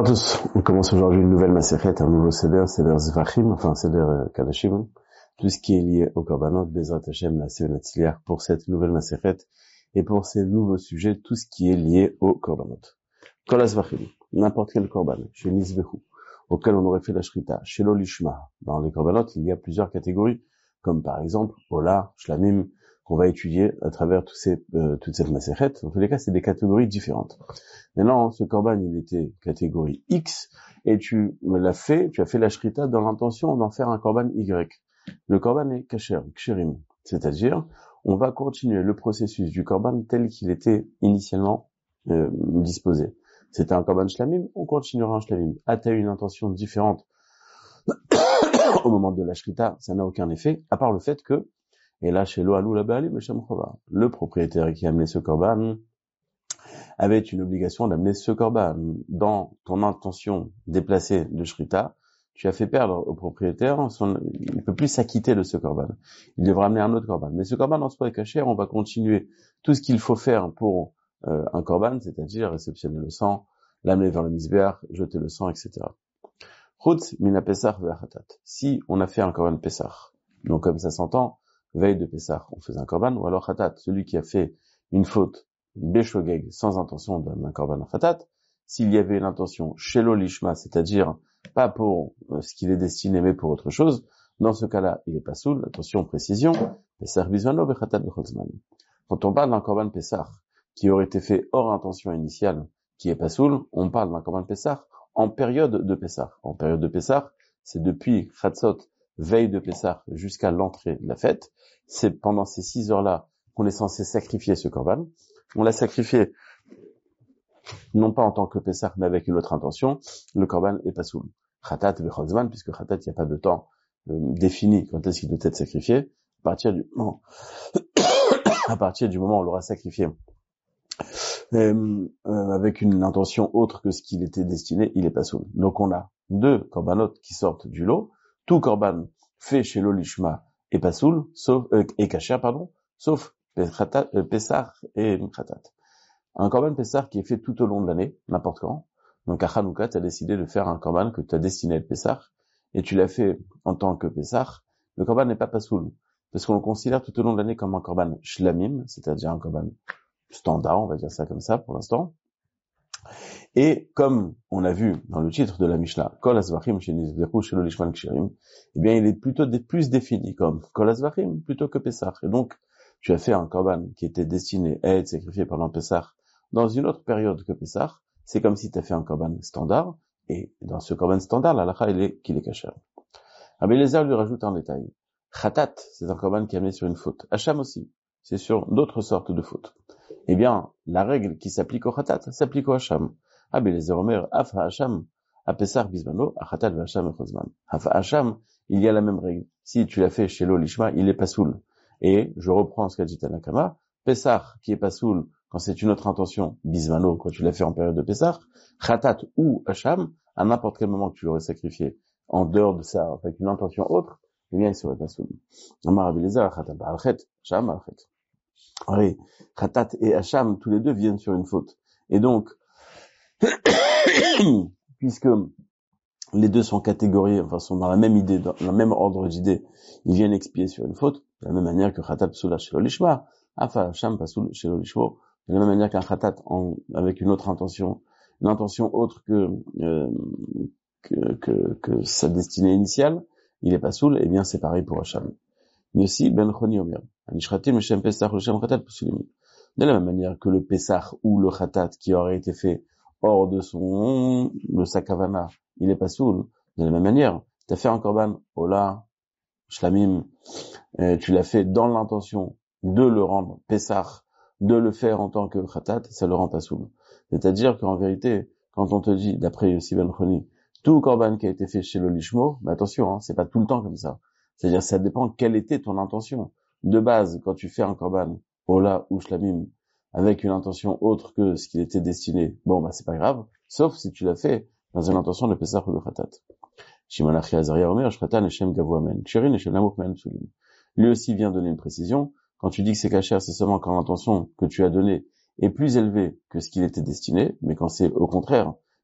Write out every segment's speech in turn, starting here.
Bonjour à tous, on commence aujourd'hui une nouvelle Masechet, un nouveau Seder Zvachim, enfin Seder Kadashim, tout ce qui est lié au Korbanot, Bezrat Hashem, la Sevenatzliar, pour cette nouvelle Masechet, et pour ces nouveaux sujets, tout ce qui est lié au Korbanot. Kol Zvachim, n'importe quel Korban, chez Nizvehu, auquel on aurait fait la Shrita, chez l'Olishma, dans les Korbanot, il y a plusieurs catégories, comme par exemple, Ola, Shlamim, qu'on va étudier à travers toute cette Masechet. Dans tous les cas, c'est des catégories différentes. Maintenant, ce korban, il était catégorie X, et tu as fait la shrita dans l'intention d'en faire un korban Y. Le korban est kasher, ksherim. C'est-à-dire, on va continuer le processus du korban tel qu'il était initialement disposé. C'était un korban shlamim, on continuera un shlamim. A-t-il une intention différente au moment de la shrita, ça n'a aucun effet, à part le fait que, et là, chez Loalou Labali, le propriétaire qui a amené ce korban avait une obligation d'amener ce korban. Dans ton intention déplacée de shrita, tu as fait perdre au propriétaire il ne peut plus s'acquitter de ce korban. Il devra amener un autre korban. Mais ce korban en soi est caché, on va continuer tout ce qu'il faut faire pour un korban, c'est-à-dire réceptionner le sang, l'amener vers le misbéach, jeter le sang, etc. Chutz mina pesach ve'achatat. Si on a fait un korban pesach, donc comme ça s'entend, veille de pesach, on faisait un korban, ou alors chatat, celui qui a fait une faute Beshogeg, sans intention d'un korban khatat, s'il y avait une intention shelo lishma, c'est-à-dire pas pour ce qu'il est destiné, mais pour autre chose, dans ce cas-là, il est pas soul, attention, précision, pesach bizvano bechatat becholzman. Quand on parle d'un korban pesach qui aurait été fait hors intention initiale, qui est pas soul, on parle d'un korban pesach en période de pesach. En période de pesach, c'est depuis chatzot, veille de pesach, jusqu'à l'entrée de la fête. C'est pendant ces 6 heures-là qu'on est censé sacrifier ce korban. On l'a sacrifié, non pas en tant que Pessah, mais avec une autre intention. Le korban est pas soul. Khatat v'chozman, puisque Khatat, il n'y a pas de temps défini quand est-ce qu'il doit être sacrifié. À partir du moment où on l'aura sacrifié, avec une intention autre que ce qu'il était destiné, il est pas soul. Donc on a 2 korbanot qui sortent du lot. Tout korban fait chez l'olishma est pas soul, sauf, et kasher, sauf Pessah et Khatat. Un korban Pessah qui est fait tout au long de l'année, n'importe quand. Donc à Hanouka, tu as décidé de faire un korban que tu as destiné à Pessah, et tu l'as fait en tant que Pessah. Le korban n'est pas pasoul, parce qu'on le considère tout au long de l'année comme un korban shlamim, c'est-à-dire un korban standard, on va dire ça comme ça pour l'instant. Et comme on a vu dans le titre de la Mishnah, Kol Azvachim Shenizvechu Shelo Lishman Ksherim, eh bien il est plutôt plus défini comme Kol Azvachim plutôt que Pessah. Et donc, tu as fait un korban qui était destiné à être sacrifié pendant Pessah dans une autre période que Pessah. C'est comme si tu as fait un korban standard, et dans ce korban standard, la halakha qu'il est kasher. Rabbi Eliezer lui rajoute un détail. Khatat, c'est un korban qui est amené sur une faute. Hacham aussi, c'est sur d'autres sortes de fautes. Eh bien, la règle qui s'applique au Khatat s'applique au Hacham. Rabbi Eliezer Omer, Afa Hacham, a Pessah Bizmano, a Khatat V'Hacham Echozman. Afa Hacham, il y a la même règle. Si tu l'as fait chez l'Olishma, il est pas soul. Et je reprends ce qu'a dit Tanakama, Pessah qui est pas soul quand c'est une autre intention, Bizmano, quand tu l'as fait en période de Pessah, Khatat ou Hacham, à n'importe quel moment que tu l'aurais sacrifié en dehors de ça, avec une intention autre, eh bien il serait pas soul. Amar Rabbi Eliezer, Khatat Ba'alchet, Hacham Ba'alchet. Oui, Khatat et Hacham, tous les deux viennent sur une faute. Et donc, puisque les deux sont catégorisés, enfin sont dans la même idée, dans le même ordre d'idées, ils viennent expier sur une faute, de la même manière que Khatat Psoula chez l'Olishma, Afa Hacham Pasoul chez l'Olishmo, de la même manière qu'un Khatat avec une autre intention, une intention autre que sa destinée initiale, il est Pasoul, et bien c'est pareil pour Hacham. Mais aussi, Ben Choni Omer, Anishratim Shem Pesach ou Shem Khatat Pasulim. De la même manière que le Pesach ou le Khatat qui aurait été fait hors de sa kavana, il est pas soul. De la même manière, tu as fait un korban, Ola, Shlamim, tu l'as fait dans l'intention de le rendre Pesach, de le faire en tant que Khatat, ça le rend pas soul. C'est-à-dire qu'en vérité, quand on te dit, d'après Yossi Ben Choni, tout korban qui a été fait chez le Lishmo, mais attention, c'est pas tout le temps comme ça. C'est-à-dire, ça dépend quelle était ton intention. De base, quand tu fais un korban, Ola ou Shlamim, avec une intention autre que ce qu'il était destiné, bon, c'est pas grave, sauf si tu l'as fait dans une intention de Pesach ou de Khatat. Shimon Achi Azaria Omer, Shratan Hashem Gavu Amen. Ksherin Hashem Namuk Men Psulim. Lui aussi vient donner une précision. Quand tu dis que c'est kasher, c'est seulement quand l'intention que tu as donnée est plus élevée que ce qu'il était destiné, mais quand c'est au contraire,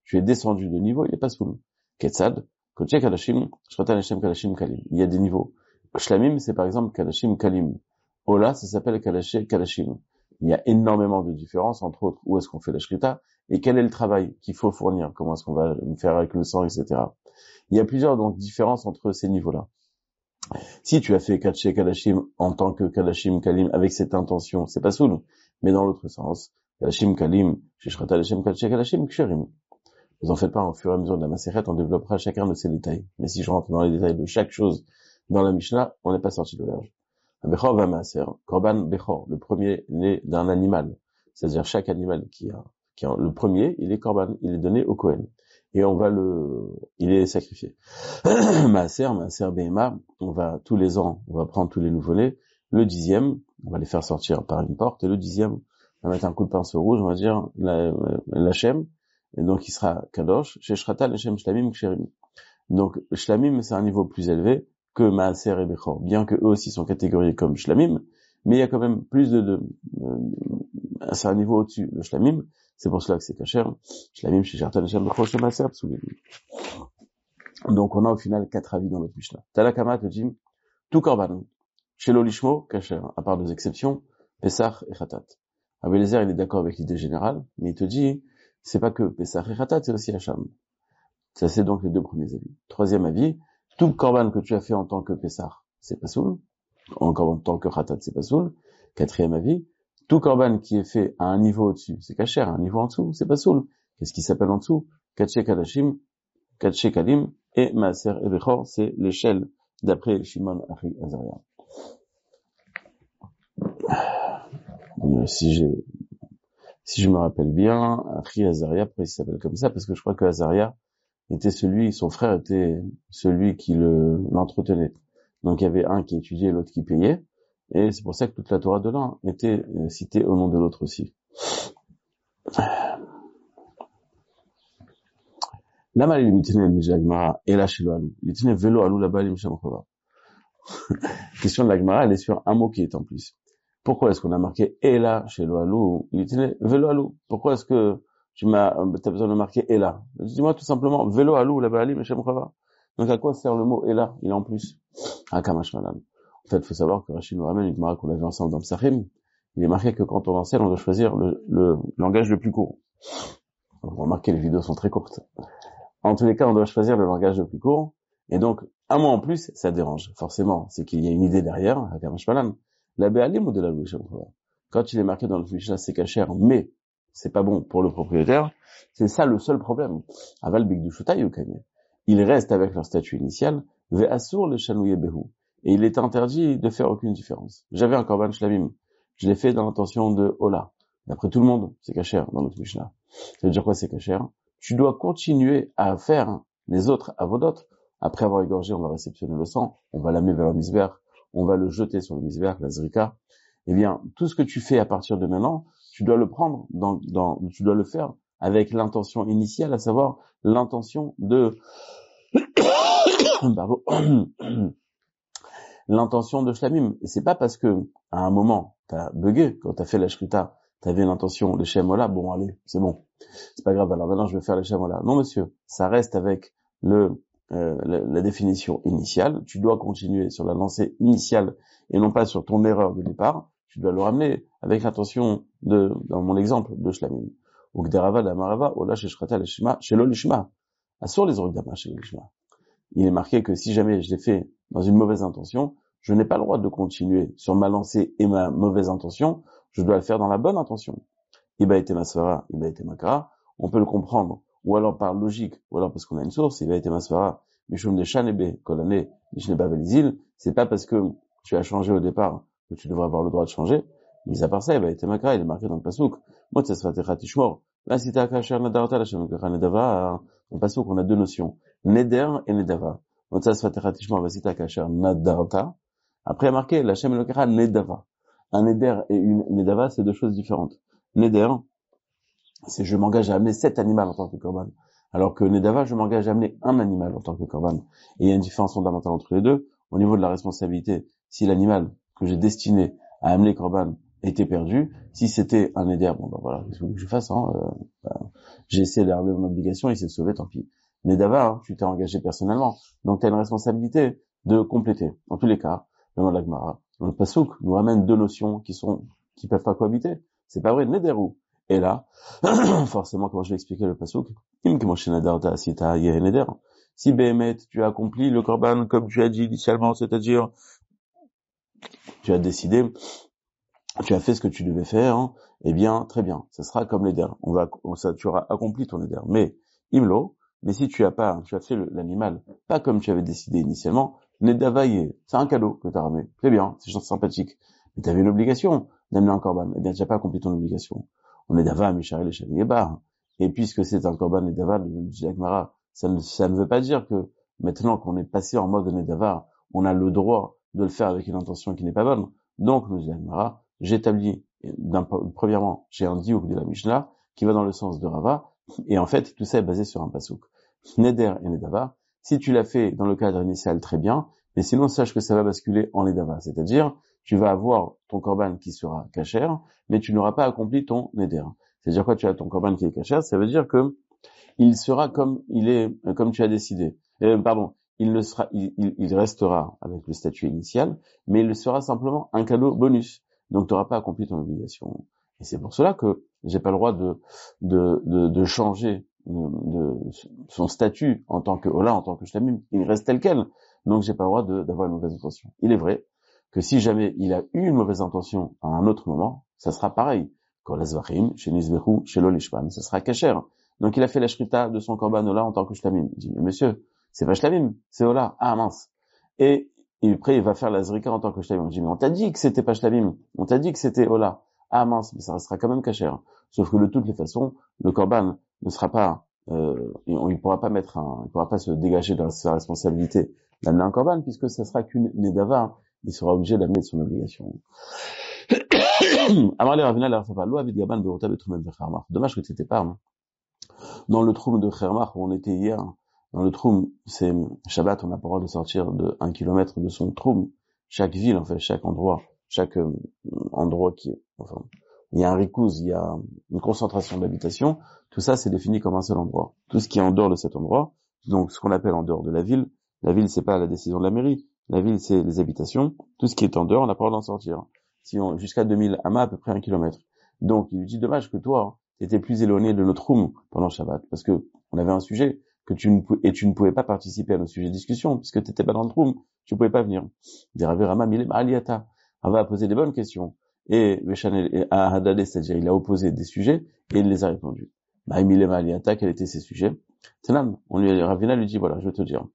tu es descendu de niveau, il est pas soul. Ketzad, Koché Kadashim, Shratan Hashem Kadashim Kalim. Il y a des niveaux. Shlamim, c'est par exemple Kadashim Kalim. Ola, ça s'appelle Kadashim. Il y a énormément de différences, entre autres, où est-ce qu'on fait la shrita, et quel est le travail qu'il faut fournir, comment est-ce qu'on va faire avec le sang, etc. Il y a plusieurs, donc, différences entre ces niveaux-là. Si tu as fait Kaché Kadashim en tant que Kadashim Kalim avec cette intention, c'est pas soul. Mais dans l'autre sens, Kadashim Kalim, Shrata Hashem Kaché Kadashim Ksherim. Vous en faites pas, au fur et à mesure de la Masechet, on développera chacun de ces détails. Mais si je rentre dans les détails de chaque chose dans la Mishnah, on n'est pas sorti de l'auberge. Bechor va maaser, Korban Bechor, le premier né d'un animal. C'est-à-dire chaque animal qui a le premier, il est Korban, il est donné au Kohen. Et il est sacrifié. Maaser Behema, tous les ans, on va prendre tous les nouveau-nés. Le 10e, on va les faire sortir par une porte, et le 10e, on va mettre un coup de pinceau rouge, on va dire, l'Hachem. Et donc, il sera Kadosh, chez Shrata, Leshem, Shlamim, Ksherim. Donc, Shlamim, c'est un niveau plus élevé que Maaser et Bechor. Bien que eux aussi sont catégorisés comme Shlamim, mais il y a quand même plus c'est un niveau au-dessus, le Shlamim. C'est pour cela que c'est Kacher. Shlamim, chez Shrata, Leshem, Bechor, chez Maaser, Psulim. Donc, on a au final 4 avis dans notre Mishnah. Talakama te dit, tout Korban. Chez l'Olishmo, Kacher, à part 2 exceptions, Pesach et Khatat. Abelezer, il est d'accord avec l'idée générale, mais il te dit, c'est pas que Pesach et Khatat, c'est aussi Hacham. Ça, c'est donc les 2 premiers avis. 3e avis, tout korban que tu as fait en tant que Pesach, c'est pas soul. Encore en tant que Khatat, c'est pas soul. 4e avis, tout korban qui est fait à un niveau au-dessus, c'est kasher, un niveau en dessous, c'est pas soul. Qu'est-ce qui s'appelle en dessous? Kaché Kadashim, Kaché Kalim, et Maaser et Bechor, c'est l'échelle d'après Shimon Achi Azaria. Si je me rappelle bien, Achi Azaria, pourquoi il s'appelle comme ça? Parce que je crois que Azaria son frère était celui qui l'entretenait. Donc il y avait un qui étudiait, l'autre qui payait, et c'est pour ça que toute la Torah de l'un était citée au nom de l'autre aussi. Lama limitine l'Agmara et la shelo alou. Litine velo alou là-bas l'imshamchova. Question de l'Agmara, elle est sur un mot qui est en plus. Pourquoi est-ce qu'on a marqué Ela chez Loalou, Litine Velo Alou? Pourquoi est-ce que t'as besoin de marquer Ela? Dis-moi tout simplement Velo Alou, la Baalim, Hashem Chava. Donc à quoi sert le mot Ela? Il est en plus. Ah, Kamash Malam. En fait, il faut savoir que Rachid nous ramène une Gemara qu'on a vu ensemble dans Psachim. Il est marqué que quand on enseigne, on doit choisir le langage le plus court. Donc, vous remarquez, les vidéos sont très courtes. En tous les cas, on doit choisir le langage le plus court. Et donc, un mot en plus, ça dérange. Forcément, c'est qu'il y a une idée derrière, à Kamash Malam. La Béalim ou de la Louche. Quand il est marqué dans le Mishnah, c'est kasher, mais c'est pas bon pour le propriétaire, c'est ça le seul problème. Aval Bigdushuta Yukane. Il reste avec leur statut initial, Ve'asur le Shanouye Behu. Et il est interdit de faire aucune différence. J'avais un Korban Shlamim. Je l'ai fait dans l'intention de Ola. D'après tout le monde, c'est kasher dans notre Mishnah. Ça veut dire quoi, c'est kasher? Tu dois continuer à faire les autres avodotes. Après avoir égorgé, on va réceptionner le sang, on va l'amener vers le misber, on va le jeter sur le misber, la zrika. Eh bien, tout ce que tu fais à partir de maintenant, tu dois le prendre tu dois le faire avec l'intention initiale, à savoir l'intention de, pardon, l'intention de shlamim. Et c'est pas parce que, à un moment, t'as bugué, quand t'as fait la shrita, t'avais l'intention, les shemola, bon, allez, c'est bon. C'est pas grave, alors maintenant je vais faire les shemola. Non, monsieur, ça reste avec la définition initiale. Tu dois continuer sur la lancée initiale et non pas sur ton erreur de départ. Tu dois le ramener avec l'intention dans mon exemple, de shlamim. Ou gderava d'amarava, ola sheshrata leshma, shelo lishma. Assur les origdama shelo lishma. Il est marqué que si jamais je l'ai fait dans une mauvaise intention, je n'ai pas le droit de continuer sur ma lancée et ma mauvaise intention. Je dois le faire dans la bonne intention. Iba ete masvara, iba ete makara. On peut le comprendre, ou alors par logique, ou alors parce qu'on a une source. Iba ete masvara, mishum de shanebe kolane, mishneba velizil. C'est pas parce que tu as changé au départ que tu devrais avoir le droit de changer. Mis à part ça, iba ete makara, il est marqué dans le pasuk. Motsasvatecha tishmor. Là, si t'as kasher nadarta, la shemekecha nedava, dans le pasuk, on a 2 notions. Neder et nedava. Motsasvatecha tishmor, si t'as kasher nadarta. Après, il y a marqué, la shemekecha nedava. Un neder et une nedava, c'est 2 choses différentes. Neder, c'est je m'engage à amener 7 animaux en tant que korban. Alors que nedava, je m'engage à amener un animal en tant que korban. Et il y a une différence fondamentale entre les deux. Au niveau de la responsabilité, si l'animal que j'ai destiné à amener korban était perdu. Si c'était un éder, bon, voilà, qu'est-ce que vous voulez que je fasse, j'ai essayé d'arriver mon obligation, il s'est sauvé, tant pis. Nedava, tu t'es engagé personnellement. Donc, tu as une responsabilité de compléter. En tous les cas, dans la Gemara, le Passouk nous ramène deux notions qui peuvent pas cohabiter. C'est pas vrai, Nederu. Et là, forcément, comment je vais expliquer le Passouk? Si Béhémet, tu as accompli le Korban comme tu as dit initialement, c'est-à-dire, tu as décidé, tu as fait ce que tu devais faire, eh bien, très bien. Ça sera comme l'éder. Tu auras accompli ton éder. Mais, Imlo, mais si tu as fait l'animal, pas comme tu avais décidé initialement, Nedavaye, c'est un cadeau que tu as ramené. C'est bien, c'est sympathique. Mais tu avais une obligation d'amener un korban. Eh bien, tu n'as pas accompli ton obligation. On est Dava, Mishari, les Shaniyebar. Et puisque c'est un korban Nedava, le Jagmara, ça ne veut pas dire que maintenant qu'on est passé en mode Nedava, on a le droit de le faire avec une intention qui n'est pas bonne. Donc, nous Jagmara, j'établis, premièrement, j'ai un diouk de la Mishnah qui va dans le sens de Rava, et en fait, tout ça est basé sur un pasouk. Neder et Nedava, si tu l'as fait dans le cadre initial, très bien, mais sinon, sache que ça va basculer en Nedava, c'est-à-dire, tu vas avoir ton korban qui sera kasher, mais tu n'auras pas accompli ton Neder. C'est-à-dire quoi, tu as ton korban qui est kasher, ça veut dire que il sera comme tu as décidé. Il restera avec le statut initial, mais il sera simplement un cadeau bonus. Donc, tu n'auras pas accompli ton obligation. Et c'est pour cela que j'ai pas le droit de changer de son statut en tant que Ola, en tant que Shlamim. Il reste tel quel. Donc, j'ai pas le droit d'avoir une mauvaise intention. Il est vrai que si jamais il a eu une mauvaise intention à un autre moment, ça sera pareil. Kol azvachim, chez Nizbechu, chez Lolishpan, ça sera kasher. Donc, il a fait la shrita de son korban Ola en tant que Shlamim. Il dit, mais monsieur, c'est pas Shlamim, c'est Ola. Ah, mince. Et après, il va faire la zrika en tant que Shlamim. Je dis, mais on t'a dit que c'était pas Shlamim. On t'a dit que c'était Ola. Ah, mince, mais ça restera quand même kasher. Sauf que de toutes les façons, le korban ne sera pas, il pourra pas se dégager de sa responsabilité d'amener un korban, puisque ça sera qu'une nedava. Il sera obligé d'amener de son obligation. Dommage que c'était pas, dans le troum de Khermach où on était hier. Dans le troum, c'est Shabbat, on n'a pas le droit de sortir de 1 kilomètre de son troum. Chaque ville, en fait, chaque endroit il y a un rikouz, il y a une concentration d'habitation. Tout ça, c'est défini comme un seul endroit. Tout ce qui est en dehors de cet endroit, donc ce qu'on appelle en dehors de la ville, c'est pas la décision de la mairie. La ville, c'est les habitations. Tout ce qui est en dehors, on n'a pas le droit d'en sortir. Jusqu'à 2000 amas, à peu près 1 kilomètre. Donc, il lui dit, dommage que toi, t'étais plus éloigné de notre room pendant Shabbat, parce que on avait un sujet que tu ne pouvais pas participer à nos sujets de discussion, puisque t'étais pas dans le room, tu pouvais pas venir. Rava a posé des bonnes questions. Et à Hadadé, c'est-à-dire, il a opposé des sujets, et il les a répondus. Quels étaient ces sujets? Ravina lui dit, voilà, je vais te dire.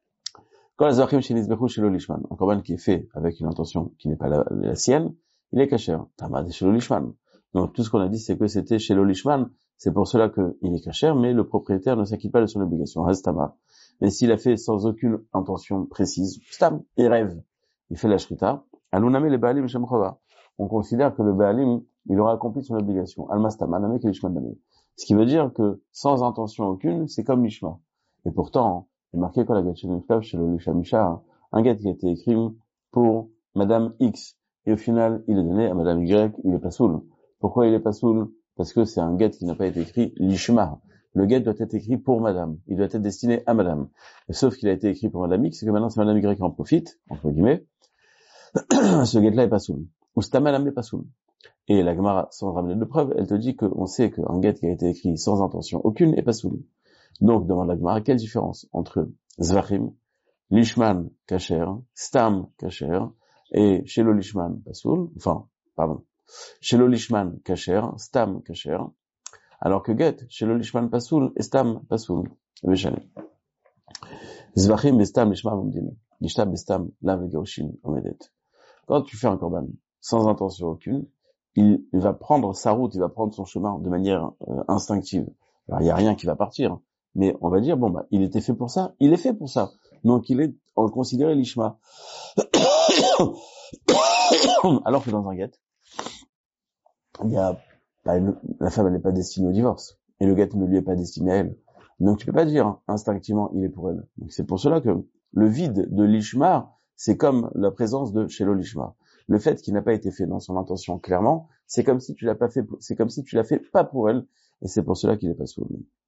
Un korban qui est fait avec une intention qui n'est pas la sienne, il est kasher. Tamad chez l'olishman. Donc tout ce qu'on a dit, c'est que c'était chez l'olishman. C'est pour cela qu'il est kasher, mais le propriétaire ne s'acquitte pas de son obligation. Restama. Mais s'il a fait sans aucune intention précise, stam, il rêve, il fait la shrita. Aluname le baalim shemchova. On considère que le baalim, il aura accompli son obligation. Almastama, name kelishman name. Ce qui veut dire que sans intention aucune, c'est comme l'ishma. Et pourtant, il est marqué que la Gatcheniflav chez le Lishamisha, un guet qui a été écrit pour Madame X. Et au final, il est donné à Madame Y, il est pas soul. Pourquoi il est pas soul? Parce que c'est un guet qui n'a pas été écrit Lishma. Le guet doit être écrit pour Madame. Il doit être destiné à Madame. Et sauf qu'il a été écrit pour Madame X, c'est que maintenant c'est Madame Y qui en profite, entre guillemets. Ce guet-là est pas soul. Ou c'est Madame n'est pas soul. Et la Gemara, sans ramener de preuves, elle te dit qu'on sait qu'un guet qui a été écrit sans intention aucune est pas soul. Donc, demande la Gemara, quelle différence entre Zvachim, Lishman, Kasher, Stam, Kasher, et Shelo Lishman, Pasoul, Shelo Lishman, Kasher, Stam, Kasher, alors que Get, Shelo Lishman, Pasoul, et Stam, Pasoul, Veshane. Zvachim, Bestam, Lishman, Omdim, Lishtab, Bestam, Lav, Gerushin, Omedet. Quand tu fais un korban sans intention aucune, il va prendre sa route, il va prendre son chemin de manière instinctive. Alors, il n'y a rien qui va partir. Mais on va dire, il était fait pour ça, il est fait pour ça. Donc il est considéré l'ishma. Alors que dans un guet, la femme elle n'est pas destinée au divorce. Et le guet ne lui est pas destiné à elle. Donc tu peux pas dire, instinctivement, il est pour elle. Donc c'est pour cela que le vide de l'ishma, c'est comme la présence de shelo l'ishma. Le fait qu'il n'a pas été fait dans son intention clairement, c'est comme si tu l'as pas fait, c'est comme si tu l'as fait pas pour elle, et c'est pour cela qu'il est pas soul.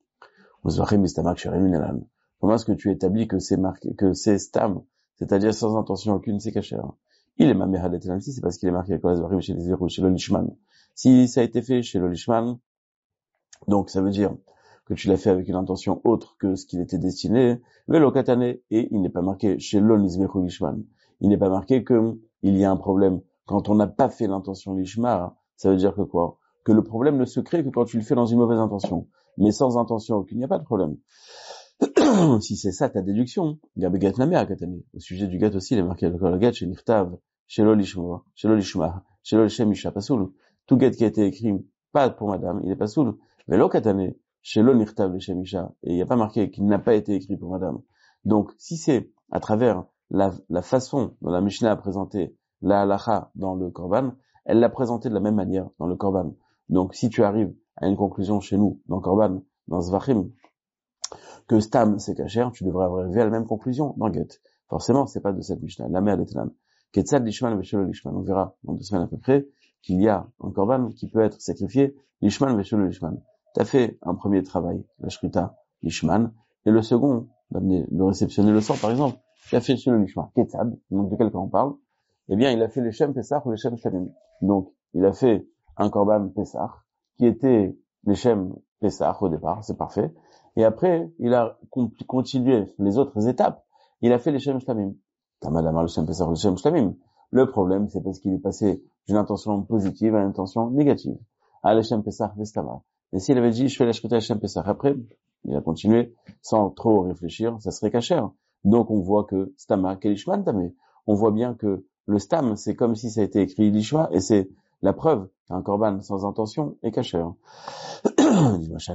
Comment est-ce que tu établis que c'est marqué, que c'est stam, c'est-à-dire sans intention aucune, c'est caché? Il est maméhadet si c'est parce qu'il est marqué chez les zéros, chez l'olishman. Si ça a été fait chez l'olishman, donc ça veut dire que tu l'as fait avec une intention autre que ce qu'il était destiné, velokatane, et il n'est pas marqué chez l'olishman lishman. Il n'est pas marqué que il y a un problème. Quand on n'a pas fait l'intention lishma, ça veut dire que quoi? Que le problème ne se crée que quand tu le fais dans une mauvaise intention. Mais sans intention aucune, il n'y a pas de problème. Si c'est ça ta déduction, Gabegat Namé à Katane. Au sujet du gâte aussi, il est marqué le gâte chez Nirtav, chez l'Olishma, chez l'Olishma, chez l'Olishamisha, pas soul. Tout gâte qui a été écrit, pas pour madame, il est pas soul. Mais l'Okatane, chez l'Onirtav, l'Olishamisha, et il n'y a pas marqué qu'il n'a pas été écrit pour madame. Donc, si c'est à travers la façon dont la Mishnah a présenté la halacha dans le Korban, elle l'a présenté de la même manière dans le Korban. Donc, si tu arrives à une conclusion chez nous, dans Korban, dans Zvachim, que Stam c'est kasher, tu devrais arriver à la même conclusion dans Get. Forcément, c'est pas de cette Mishnah. La mère d'Etlan. Ketzad lishman veshelo lishman. On verra dans 2 semaines à peu près qu'il y a un korban qui peut être sacrifié lishman veshelo lishman. T'as fait un premier travail, la shrita lishman, et le second, de réceptionner le sang par exemple, tu as fait shelo lishman. Ketzad, donc de quel cas on parle? Eh bien, il a fait les shem pesach ou les shem shlamim. Donc, il a fait un korban pesach qui était les shem pesach au départ, c'est parfait. Et après, il a continué les autres étapes. Il a fait les Shem Shlamim. Tamadamar le Shem Pesach, le Shem Shlamim. Le problème, c'est parce qu'il est passé d'une intention positive à une intention négative. Ah, le Shem Pesach, Vestama. Et s'il avait dit, je fais la Shrita Shem Pesach, après, il a continué sans trop réfléchir, ça serait kasher. Donc, on voit que Stama, Kelishman Tamé. On voit bien que le Stam, c'est comme si ça a été écrit Lishma, et c'est la preuve qu'un korban sans intention est kasher. C'est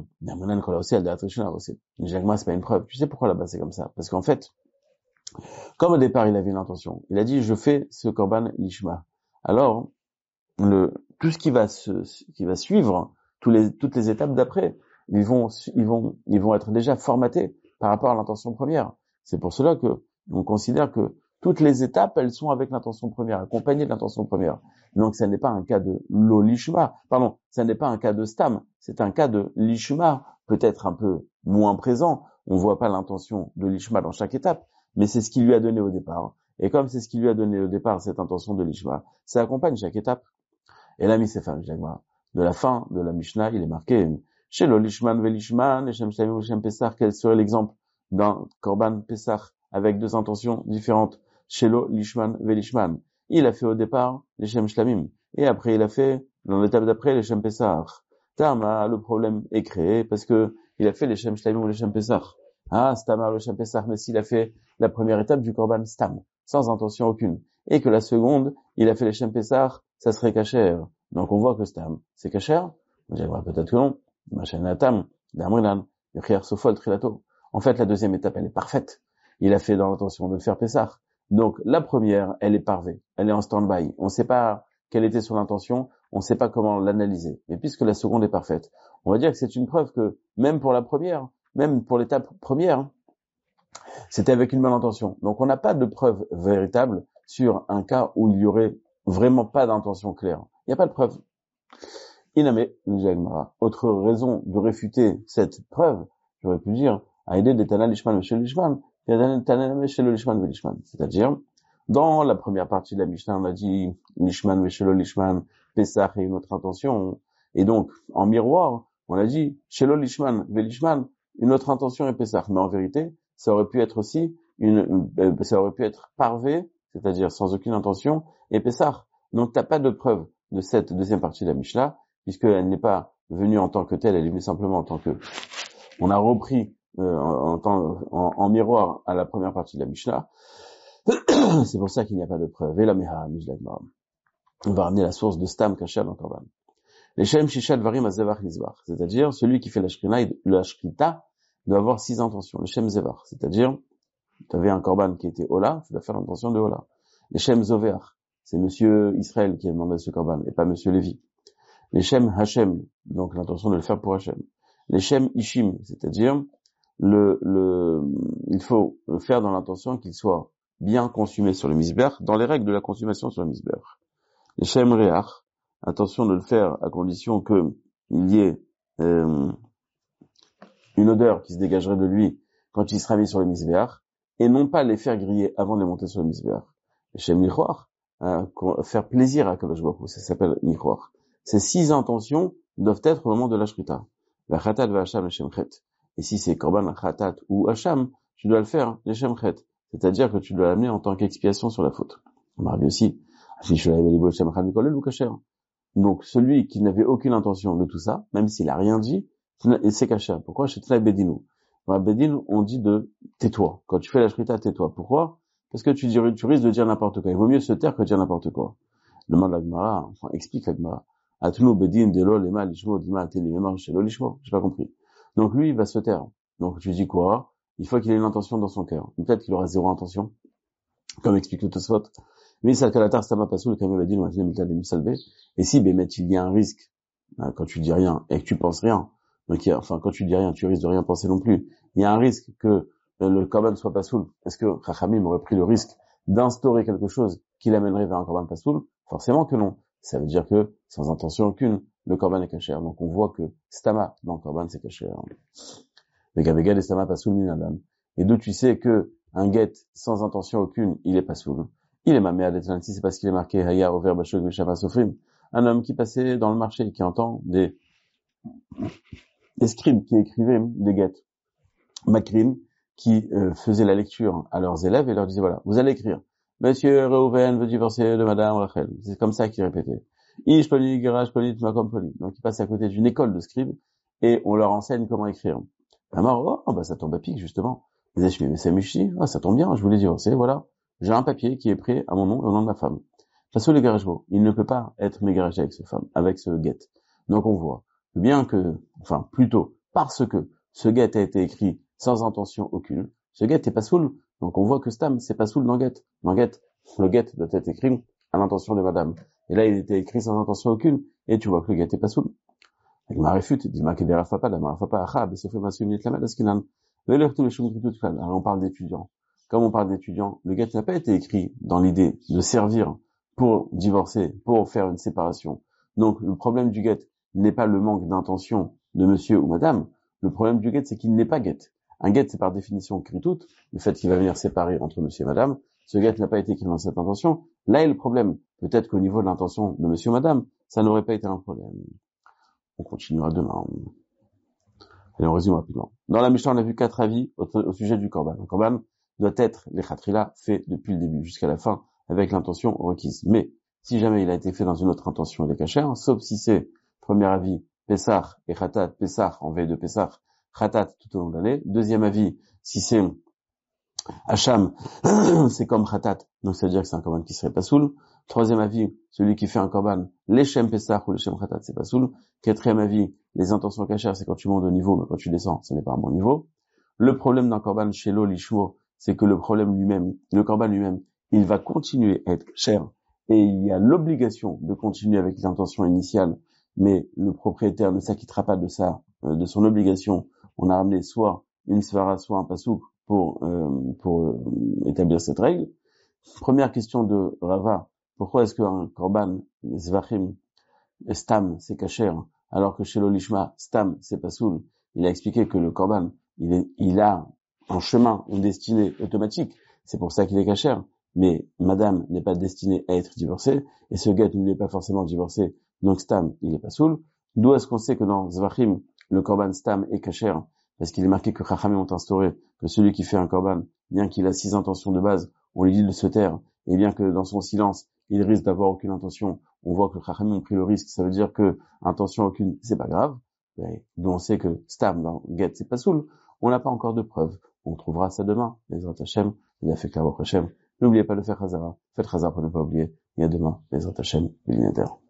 pas une preuve. Tu sais pourquoi là-bas c'est comme ça? Parce qu'en fait, comme au départ il avait une intention, il a dit je fais ce korban lishma. Alors tout ce qui va suivre, toutes les étapes d'après, ils vont être déjà formatés par rapport à l'intention première. C'est pour cela que on considère que toutes les étapes, elles sont avec l'intention première, accompagnées de l'intention première. Donc, ça n'est pas un cas de l'olishma. Pardon, ça n'est pas un cas de stam. C'est un cas de lishma, peut-être un peu moins présent. On voit pas l'intention de lishma dans chaque étape, mais c'est ce qu'il lui a donné au départ. Et comme c'est ce qu'il lui a donné au départ, cette intention de lishma, ça accompagne chaque étape. Et là, Misefam, de la fin de la Mishnah, il est marqué chez l'olishman velishman, et Shem Shlamim Shem Pesach, quel serait l'exemple d'un korban Pesach avec 2 intentions différentes? Shelo lishman velishman. Il a fait au départ les Shem Shlamim. Et après, il a fait, dans l'étape d'après, les Shem Pesach. Tama, le problème est créé parce que il a fait les Shem Shlamim ou les Shem Pesach. Ah, Stama, le Shem Pesach, mais s'il a fait la première étape du Korban Stam, sans intention aucune. Et que la seconde, il a fait les Shem Pesach, ça serait kasher. Donc on voit que Stam, c'est kasher. J'aimerais peut-être que non. Machin Atam, Damrinan, Yechir Sofol Trilato. En fait, la deuxième étape, elle est parfaite. Il a fait dans l'intention de faire Pesach. Donc, la première, elle est parvée. Elle est en stand-by. On ne sait pas quelle était son intention. On ne sait pas comment l'analyser. Mais puisque la seconde est parfaite, on va dire que c'est une preuve que, même pour la première, même pour l'étape première, c'était avec une bonne intention. Donc, on n'a pas de preuve véritable sur un cas où il y aurait vraiment pas d'intention claire. Il n'y a pas de preuve. Iname, nous dit Agmara. Autre raison de réfuter cette preuve, j'aurais pu dire, à aider des Tana Lishman, Monsieur Lishman, c'est-à-dire, dans la première partie de la Mishnah, on a dit Lishman, Veshelo Lishman, Pesach et une autre intention. Et donc, en miroir, on a dit Shelo Lishman, Velishman, une autre intention et Pesach. Mais en vérité, ça aurait pu être aussi ça aurait pu être parvé, c'est-à-dire sans aucune intention, et Pesach. Donc, t'as pas de preuve de cette deuxième partie de la Mishnah, puisqu'elle n'est pas venue en tant que telle, elle est venue simplement en tant que, on a repris en miroir à la première partie de la Mishnah. C'est pour ça qu'il n'y a pas de preuve. Et la Meha, on va ramener la source de Stam Kasher dans Korban. Les Shem Shishat Varim Azevach Nizvach, c'est-à-dire celui qui fait la Shrita doit avoir 6 intentions. Le Shem Zevach, c'est-à-dire tu avais un Korban qui était Ola, tu dois faire l'intention de Ola. Les Shem Zoveach, c'est Monsieur Israël qui a demandé ce Korban et pas Monsieur Lévi. Les Shem Hashem, donc l'intention de le faire pour Hashem. Les Shem Ishim, c'est-à-dire il faut le faire dans l'intention qu'il soit bien consumé sur le misbéach, dans les règles de la consommation sur le misbéach. Les shem reach, attention de le faire à condition que il y ait une odeur qui se dégagerait de lui quand il sera mis sur le misbéach, et non pas les faire griller avant de les monter sur le misbéach. Les shem nichoach, faire plaisir à Kadosh Baruch Hu, ça s'appelle nichoach. Ces 6 intentions doivent être au moment de la shrita. La chatat va hacham le shemchet. Et si c'est korban chatat ou hacham, tu dois le faire les shemchet. C'est-à-dire que tu dois l'amener en tant qu'expiation sur la faute. On m'a dit aussi, donc celui qui n'avait aucune intention de tout ça, même s'il a rien dit, c'est caché. Pourquoi chez Tlaï Bedinu? Dans la Bedin, on dit de tais-toi. Quand tu fais la shrita, tais-toi. Pourquoi? Parce que tu risques de dire n'importe quoi. Il vaut mieux se taire que de dire n'importe quoi. Demande la Gemara, enfin explique la Gemara. Atunu Bedin delo lema lishmo dima teli mema shelo lishmo. J'ai pas compris. Donc lui, il va se taire. Donc tu dis quoi? Il faut qu'il ait une intention dans son cœur. Peut-être qu'il aura 0 intention, comme explique le Tosfot. Mais ça kalatar stama pasoul comme Bedin ou ajnem mital salvé. Et si bémet il y a un risque quand tu dis rien et que tu penses rien. Donc quand tu dis rien, tu risques de rien penser non plus. Il y a un risque que le korban soit pasoul. Est-ce que Chachamim aurait pris le risque d'instaurer quelque chose qui l'amènerait vers un korban pasoul? Forcément que non. Ça veut dire que, sans intention aucune, le korban est kasher. Donc on voit que stama dans le korban c'est kasher. Vega stama pasoul min adam. Et d'où tu sais que un get sans intention aucune, il est pasoul. Il est mamé à l'Etlanti, c'est parce qu'il est marqué Haya over bashog veshava sofrim. Un homme qui passait dans le marché, qui entend des scribes qui écrivaient des get. Makrim, qui faisaient la lecture à leurs élèves et leur disait voilà, vous allez écrire. Monsieur Reuven veut divorcer de Madame Rachel. C'est comme ça qu'il répétait. Ish poli, garage poli, makom poli. Donc, ils passent à côté d'une école de scribes et on leur enseigne comment écrire. Ça tombe à pic, justement. Les Hashmi, mais c'est Michi, ça tombe bien, je voulais divorcer, voilà. J'ai un papier qui est prêt à mon nom et au nom de ma femme. Face les garages, il ne peut pas être mégaragé avec ce get. Donc, on voit bien que, plutôt, parce que ce get a été écrit sans intention aucune, ce get est pas soul. Donc on voit que stam, c'est pas soul dans get. Dans get, le get doit être écrit à l'intention de madame. Et là, il était écrit sans intention aucune, et tu vois que le get est pas soul. Avec ma réfute, dit ma kedera fapa, la ma fapa achab, et se fait ma sumit la malaskinan. Alors on parle d'étudiants. Comme on parle d'étudiants, le get n'a pas été écrit dans l'idée de servir pour divorcer, pour faire une séparation. Donc le problème du get n'est pas le manque d'intention de monsieur ou madame. Le problème du get, c'est qu'il n'est pas get. Un get, c'est par définition kritout, le fait qu'il va venir séparer entre monsieur et madame. Ce get n'a pas été écrit dans cette intention. Là est le problème. Peut-être qu'au niveau de l'intention de monsieur ou madame, ça n'aurait pas été un problème. On continuera demain. Allez, on résume rapidement. Dans la Mishnah, on a vu 4 avis au sujet du korban. Le korban doit être, les khatrila, fait depuis le début jusqu'à la fin, avec l'intention requise. Mais, si jamais il a été fait dans une autre intention, il est caché, sauf si c'est, premier avis, Pessah et Khatat, Pessah en veille de Pessah, Khatat tout au long de l'année. Deuxième avis, si c'est Hacham, c'est comme Khatat, donc ça veut dire que c'est un korban qui serait pas soul. Troisième avis, celui qui fait un korban, l'Echem Pessah ou l'Echem Khatat, c'est pas soul. Quatrième avis, les intentions cachères, c'est quand tu montes de niveau, mais quand tu descends, ce n'est pas un bon niveau. Le problème d'un korban chez l'Olishmo, c'est que le korban lui-même, il va continuer à être cher, et il y a l'obligation de continuer avec l'intention initiale, mais le propriétaire ne s'acquittera pas de ça, de son obligation. On a ramené soit une svara, soit un pasouk pour établir cette règle. Première question de Rava, pourquoi est-ce qu'un korban, zvachim, stam, c'est kasher, alors que chez l'olishma, stam, c'est pasoul? Il a expliqué que le korban, il a un chemin, une destinée automatique. C'est pour ça qu'il est kasher. Mais madame n'est pas destinée à être divorcée, et ce gars n'est pas forcément divorcé, donc stam, il est pasoul. D'où est-ce qu'on sait que dans zvachim, le korban stam est kasher? Parce qu'il est marqué que Chachamim ont instauré que celui qui fait un korban, bien qu'il a 6 intentions de base, on lui dit de se taire, et bien que dans son silence, il risque d'avoir aucune intention, on voit que Chachamim ont pris le risque, ça veut dire que intention aucune, c'est pas grave. D'où on sait que stam dans get, c'est pas soul. On n'a pas encore de preuves. On trouvera ça demain. Bezrat Hashem, il a fait Klavot Hashem. N'oubliez pas de faire Chazara. Faites Chazara pour ne pas oublier. Et à demain, Bezrat Hashem, Bélinéder.